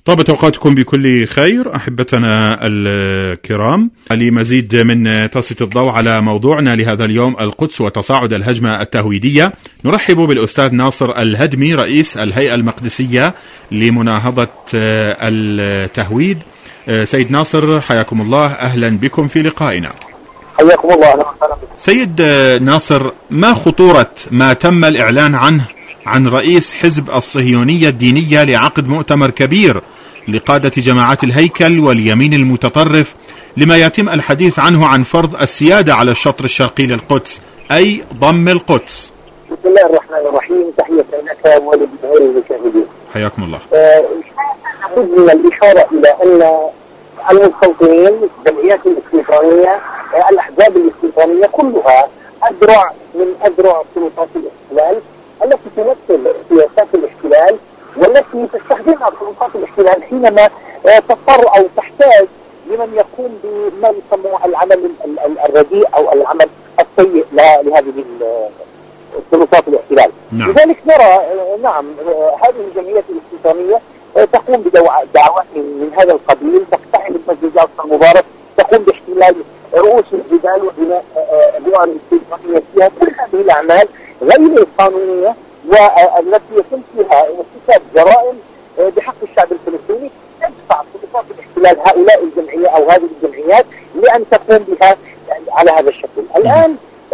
طابت أوقاتكم بكل خير أحبتنا الكرام. لمزيد من تسليط الضوء على موضوعنا لهذا اليوم القدس وتصاعد الهجمة التهويدية، نرحب بالأستاذ ناصر الهدمي رئيس الهيئة المقدسية لمناهضة التهويد. سيد ناصر حياكم الله، أهلا بكم في لقائنا. حياكم الله. سيد ناصر، ما خطورة ما تم الإعلان عنه عن رئيس حزب الصهيونية الدينية لعقد مؤتمر كبير لقادة جماعات الهيكل واليمين المتطرف لما يتم الحديث عنه عن فرض السيادة على الشطر الشرقي للقدس، أي ضم القدس؟ بسم الله الرحمن الرحيم، تحية لك وللجمهور المشاهدين. حياكم الله. لابد من الإشارة إلى أن المستوطنين، الجمعيات الاستيطانية، الأحزاب الاستيطانية كلها أذرع من أذرع سلطات الاحتلال التي تمثل سياسات الاحتلال والتي تستخدمها سلطات الاحتلال حينما تضطر أو تحتاج لمن يقوم بما يسموه العمل الرديء أو العمل السيء لهذه سلطات الاحتلال. نعم. لذلك نرى هذه الجمعيات الاستيطانية تقوم بدعوات من هذا القبيل، تقتحم المسجد الأقصى المبارك، تقوم باحتلال رؤوس الجبال وبناء دول استيطانية فيها. كل هذه الأعمال غير القانونية والتي يتم فيها ارتكاب جرائم بحق الشعب الفلسطيني تدفع سلطات الاحتلال هؤلاء الجمعيات أو هذه الجمعيات لأن تقوم بها على هذا الشكل. الآن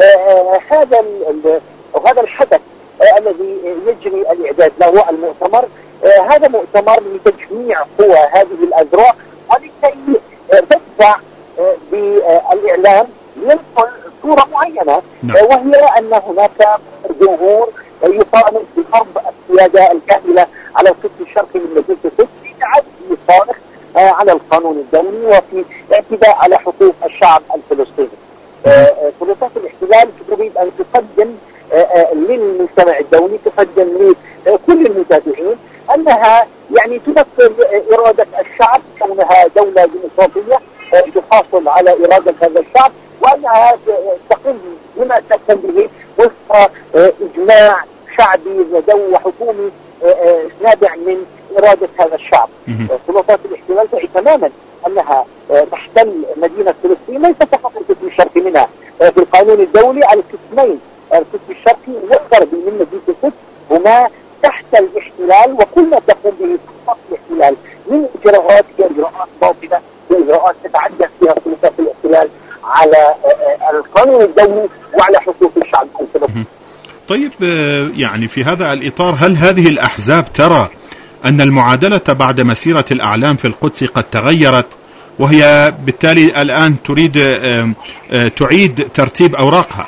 هذا الحدث الذي يجري الإعداد له المؤتمر، هذا مؤتمر لتجميع قوى هذه الأذرع ولكي تدفع بالإعلام ينقل صورة معينة، وهي أن هناك جمهور يطالب بفرض السيادة الكاملة على القسم الشرقي من مدينة القدس في تعدي صارخ على القانون الدولي وفي اعتداء على حقوق الشعب الفلسطيني. سلطات الاحتلال تريد أن تقدم للمجتمع الدولي، تقدم لكل المتابعين أنها تمثل إرادة الشعب كونها دولة ديمقراطية تحافظ على إرادة هذا الشعب، وأنها تقوم بما تقوم به وفق إجماع شعبي وحكومي نابع من إرادة هذا الشعب. سلطات الاحتلال تعي تماما أنها تحتل مدينة فلسطين ليس فقط القسم الشرقي منها، في القانون الدولي على القسمين، القسم الشرقي والغربي من مدينة القدس هما تحت الاحتلال، وكل ما تقوم به سلطات الاحتلال من إجراءات كإجراءات باطلة وإجراءات تتعدى فيها سلطات الاحتلال على القانون الدولي وعلى حقوق الشعب الفلسطيني. طيب، في هذا الإطار هل هذه الأحزاب ترى أن المعادلة بعد مسيرة الأعلام في القدس قد تغيرت، وهي بالتالي الآن تريد تعيد ترتيب أوراقها؟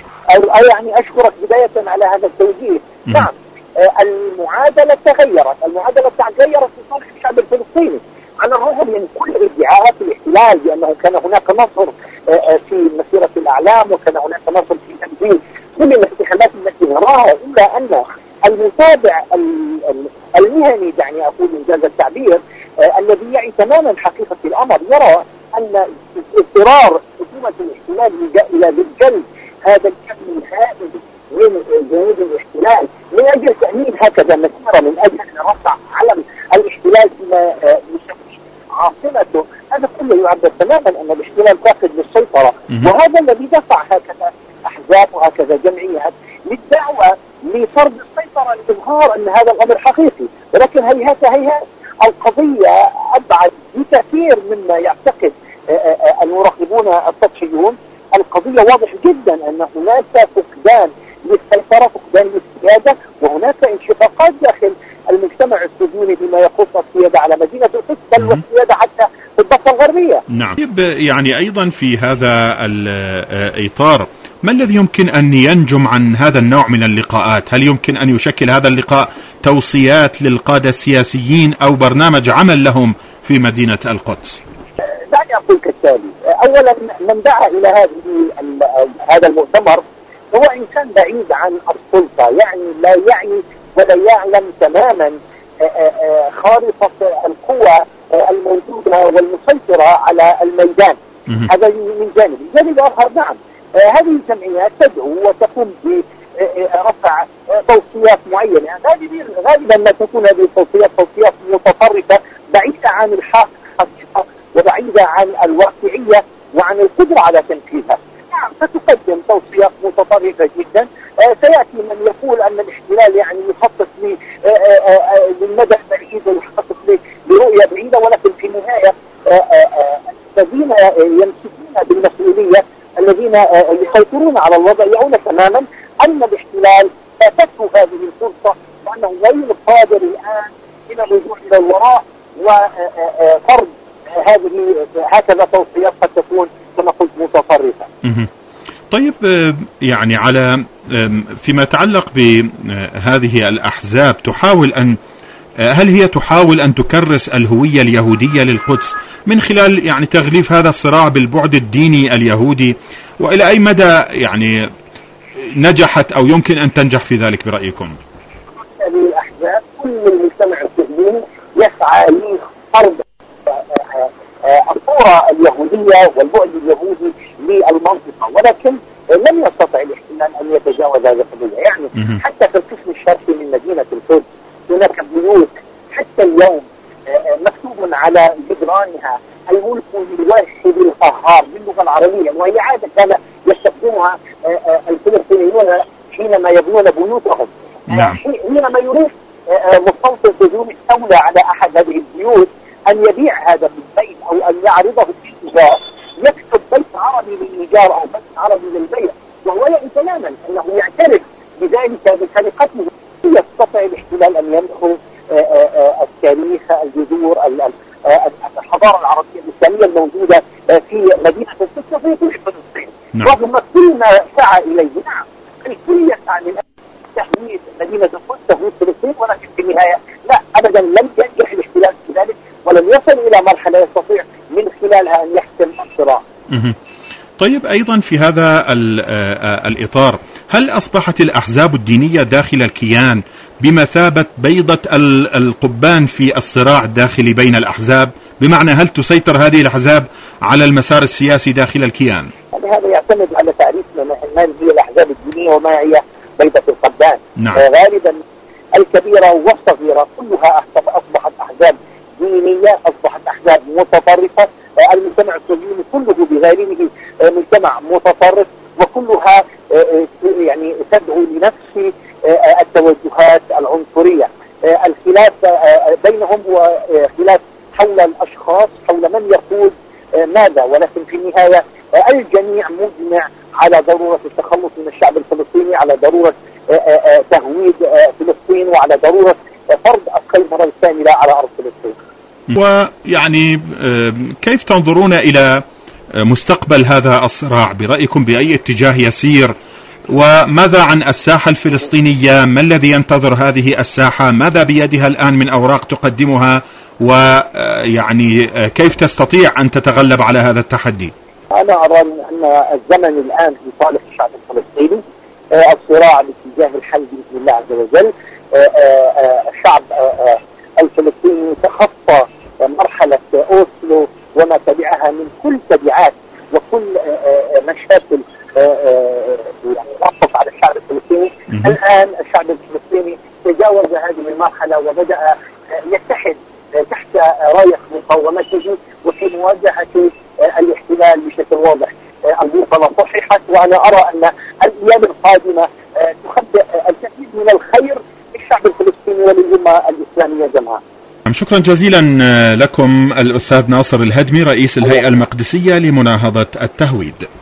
أشكرك بداية على هذا التوجيه. نعم، المعادلة تغيرت في صالح الشعب الفلسطيني، على الرغم من كل ادعاءات الاحتلال بأنه كان هناك نصر في مسيرة الأعلام وكان هناك نصر في تنفيذ كل الانتخابات التي نراها، إلا أن المتابع المهني، دعني أقول إنجاز التعبير، الذي يعي تماما حقيقة الأمر، يرى أن اضطرار حكومة الاحتلال إلى جلب هذا الكم الهائل من جنود الاحتلال من أجل تأمين هكذا مسيرة، من أجل رفع علم الاحتلال فيما يسمى عاصمته، هذا كله يعبر تماما أن الاحتلال فاقد للسيطرة. وهذا الذي دفع هكذا أحزاب وهكذا جمعيات للدعوة لفرض السيطرة، لإظهار أن هذا الأمر حقيقي. ولكن هيهات القضية أبعد بكثير مما يعتقد المراقبون السطحيون. القضية واضح جدا أن هناك فقدان للسيطرة، فقدان للسيادة، وهناك انشقاقات داخل المجتمع الصهيوني بما يخص السيادة على مدينة القدس، بل والسيادة حتى في الضفة الغربية. نعم. أيضا في هذا الإطار، ما الذي يمكن أن ينجم عن هذا النوع من اللقاءات؟ هل يمكن أن يشكل هذا اللقاء توصيات للقادة السياسيين أو برنامج عمل لهم في مدينة القدس؟ دعني أقول كالتالي. أولا، من دعا إلى هذا المؤتمر هو إنسان بعيد عن السلطة، لا يعني ولا يعلم تماما خارطة القوى الموجودة والمسيطرة على الميدان. هذا من جانب. الجانب الآخر، نعم، هذه الجمعيات تدعو وتقوم برفع توصيات معينة. غالبا ما تكون هذه التوصيات توصيات متطرفة معاني الحقيقة وبعيدة عن الواقعية وعن القدرة على تنفيذها. نعم، ستقدم توصيات متطرفة جدا. سيأتي من يقول أن الاحتلال يعني يخطط للمدى البعيد ويخطط لرؤية بعيدة، ولكن في النهاية الذين يمسكون بالمسؤولية الذين يسيطرون على الوضع يرون تماما أن الاحتلال فاتته هذه الفرصة وأنه غير قادر الآن إلى الرجوع إلى الوراء وفرض هكذا توصيات قد تكون كما قلت متطرفة. طيب، يعني على فيما يتعلق بهذه الأحزاب هل هي تحاول أن تكرس الهوية اليهودية للقدس من خلال يعني تغليف هذا الصراع بالبعد الديني اليهودي، وإلى أي مدى يعني نجحت أو يمكن أن تنجح في ذلك برأيكم؟ هذه الأحزاب كل المجتمع السوري يسعى لفرض الصورة اليهودية والبعد اليهودي للمنطقة، ولكن لم يستطع الاحتلال أن يتجاوز هذه القضية. يعني حتى في القسم الشرقي من مدينة القدس هناك بيوت حتى اليوم مكتوب على جدرانها الملك للواحد القهار باللغة العربية، وهي عادة كان يستخدمها الفلسطينيون حينما يبنون بيوتهم. حينما يريد مستوطن بدون الدولة على أحد هذه البيوت أن يبيع هذا البيت أو أن يعرضه في الإيجار، يكتب بيت عربي للإيجار أو بيت عربي للبيع، وهو يعي تماما أنه يعترف بذلك بسرقته. يستطيع الاحتلال أن ينقل التاريخ، الجذور، الحضارة العربية الإسلامية الموجودة في مدينة القدس وفي كل فلسطين، رغم كل ما سعى إليه. نعم، الكل يسعى لتهويد مدينة القدس، تهويد فلسطين، ولكن في النهاية لا أبدا لم ينجح الاحتلال في ذلك، ولم يصل إلى مرحلة يستطيع من خلالها أن يحسم الصراع. طيب، أيضا في هذا الإطار، هل أصبحت الأحزاب الدينية داخل الكيان بمثابة بيضة القبان في الصراع الداخلي بين الأحزاب؟ بمعنى هل تسيطر هذه الأحزاب على المسار السياسي داخل الكيان؟ هذا يعتمد على تعريفنا ما هي الأحزاب الدينية وما هي بيضة القبان. نعم. غالبا الكبيرة والصغيرة كلها أصبحت أحزاب دينية، أصبحت أحزاب متطرفة. المجتمع الصهيوني كله بغالبه مجتمع متطرف، وكلها يعني تدعو لنفس التوجهات العنصرية. الخلاف بينهم هو خلاف حول الأشخاص، حول من يقول ماذا، ولكن في النهاية الجميع مجمع على ضرورة التخلص من الشعب الفلسطيني، على ضرورة تهويد فلسطين، وعلى ضرورة فرض السيطرة الكاملة على أرض فلسطين. ويعني كيف تنظرون إلى مستقبل هذا الصراع برأيكم؟ بأي اتجاه يسير؟ وماذا عن الساحة الفلسطينية؟ ما الذي ينتظر هذه الساحة؟ ماذا بيدها الآن من أوراق تقدمها؟ ويعني كيف تستطيع أن تتغلب على هذا التحدي؟ أنا أرى أن الزمن الآن في صالح الشعب الفلسطيني. الصراع باتجاه الحل بإذن الله عز وجل. الشعب الفلسطيني تخطى مرحلة أوسلو وما تبعها من كل تبعات وكل مشاكل تنصف على الشعب الفلسطيني. الآن الشعب الفلسطيني تجاوز هذه المرحلة وبدأ يتحد تحت راية مقاومته وفي مواجهة الاحتلال بشكل واضح. البوصلة صححت، وأنا أرى أن الأيام القادمة تخبئ الكثير من الخير للشعب الفلسطيني وللأمة الإسلامية جمعاء. شكرا جزيلا لكم الأستاذ ناصر الهدمي، رئيس الهيئة المقدسية لمناهضة التهويد.